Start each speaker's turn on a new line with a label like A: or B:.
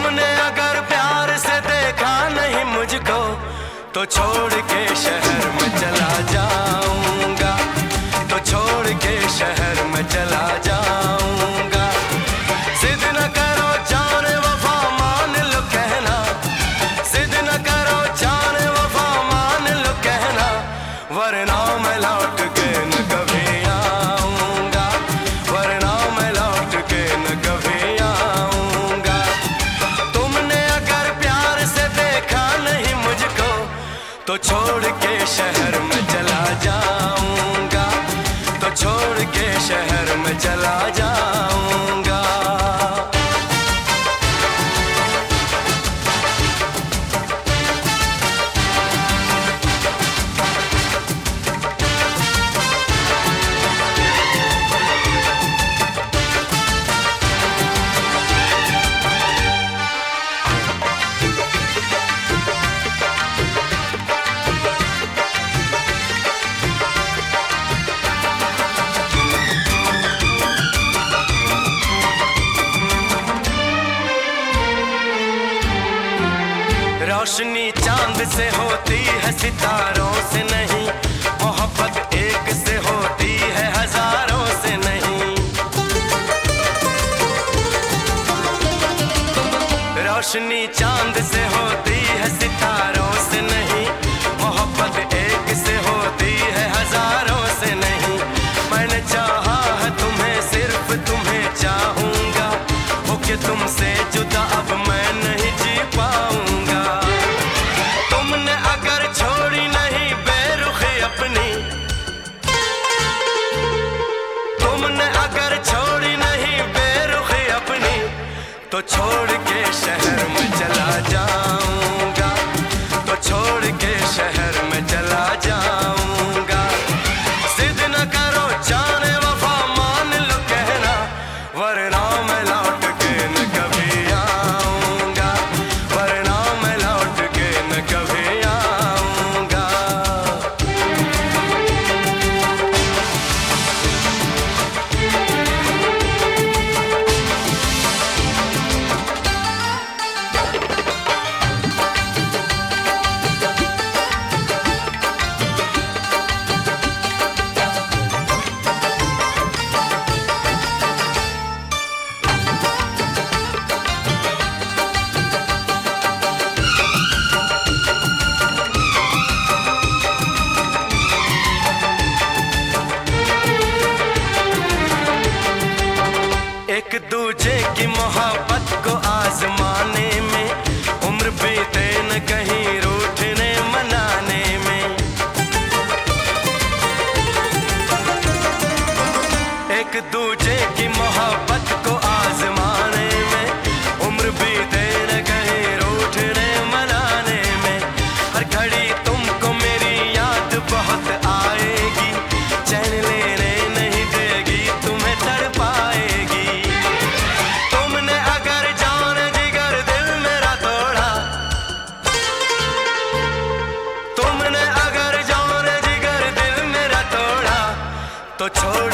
A: तुमने अगर प्यार से देखा नहीं मुझको तो छोड़ के शहर में चला जाऊंगा, तो छोड़ के शहर में चला जाऊंगा। जिद न करो जाने वफा मान लो कहना, जिद न करो जाने वफा मान लो कहना, वरना मैं लौट के न कभी आऊंगा, वरना मैं लौट के न कभी आऊंगा। तुमने अगर प्यार से देखा नहीं मुझको तो छोड़ के शहर में चला जाऊंगा, तो छोड़ के शहर में चला जाऊंगा। रोशनी चांद से होती है सितारों से नहीं, मोहब्बत एक से होती है हजारों से नहीं। रोशनी चांद से होती है सितारों से नहीं, मोहब्बत एक से होती है हजारों से नहीं। मैंने चाहा है तुम्हें, सिर्फ तुम्हें चाहूंगा, होके तुमसे जुदा अब मैं नहीं जी पाऊंगा। तुमने अगर छोड़ी नहीं बेरुखी अपनी, तुमने अगर छोड़ी नहीं बेरुखी अपनी, तो छोड़ के शहर में चला जाऊंगा, तो छोड़ के शहर में चला जाऊंगा। जिद न करो जाने वफा मान लो कहना, वरना मैं लौट के न कभी आऊंगा, वरना मैं लौट के न कभी आऊंगा। एक दूजे की मोहब्बत को आजमाने में उम्र बीते न कहीं रूठने मनाने में। एक दूजे की मोहब्बत को आजमाने में उम्र बीते न कहीं रूठने मनाने में। हर घड़ी तुमको मेरी याद बहुत आएगी, चैन लेने नहीं देगी, तुम्हें तड़पाएगी। तुमने अगर जान जिगर दिल मेरा तोड़ा, तुमने अगर जान जिगर दिल मेरा तोड़ा, तो छोड़